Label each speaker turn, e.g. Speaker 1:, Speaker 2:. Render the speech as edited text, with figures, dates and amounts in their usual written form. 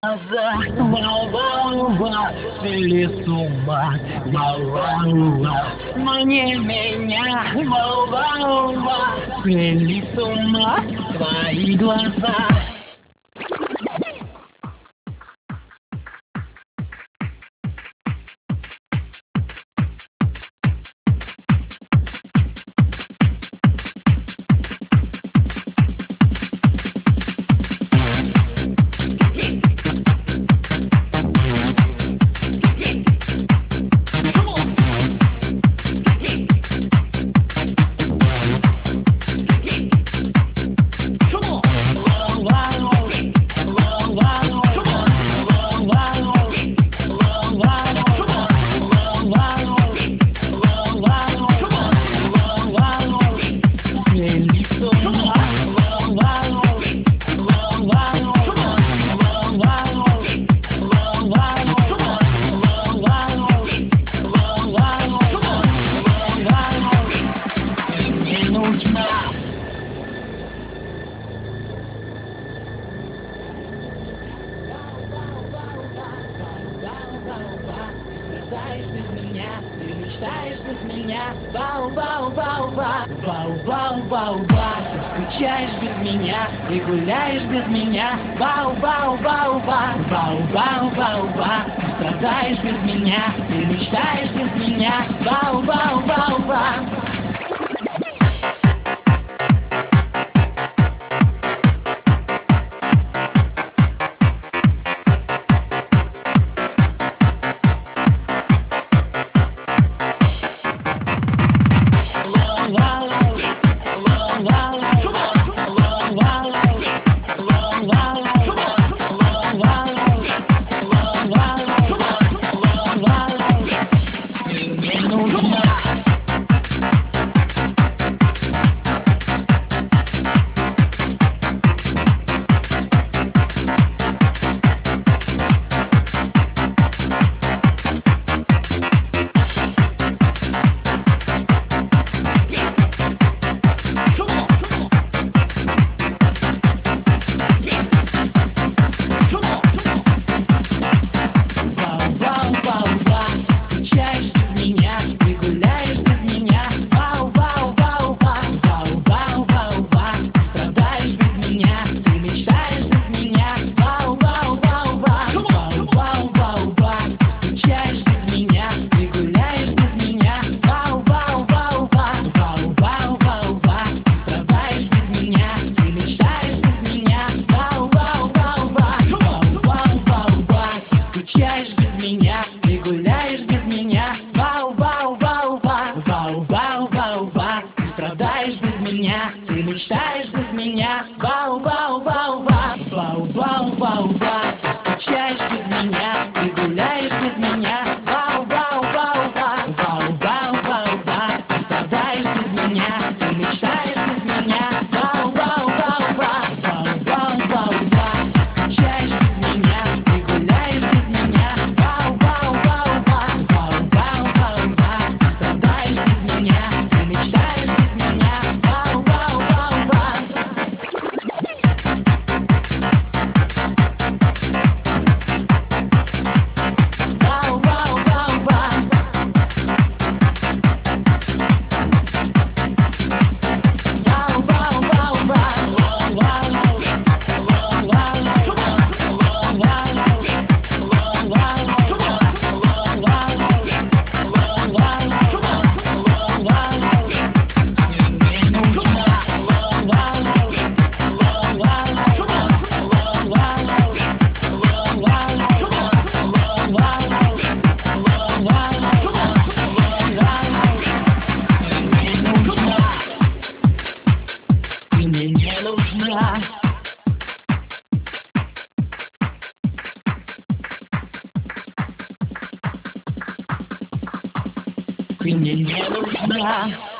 Speaker 1: Вау-вау-вау, свели с ума, вау-вау-вау, но не меня, вау-вау-вау, свели с ума твои глаза.
Speaker 2: Страдаешь без меня, ты мечтаешь без меня. Вау-вау-вау-вау, вау-вау-вау-вау. Ты скучаешь без меня, ты гуляешь без меня. Вау-вау-вау-вау, вау-вау-вау-вау. Ты страдаешь без меня, ты мечтаешь без меня. Вау-вау-вау-вау. Страдаешь без меня, ты мечтаешь без меня. Вау-вау-вау-вау, вау-вау-вау-вау. Ты скучаешь без меня, ты гуляешь без меня. Вау-вау-вау-вау, вау-вау-вау-вау. Ты страдаешь без меня, ты мечтаешь без меня. Вау-вау-вау-вау, вау-вау-вау-вау. Ты скучаешь без меня, ты гуляешь без меня. Вау-вау-вау-вау, вау-вау-вау-вау. Ты страдаешь без меня, ты мечтаешь без меня. Ты мне не нужна.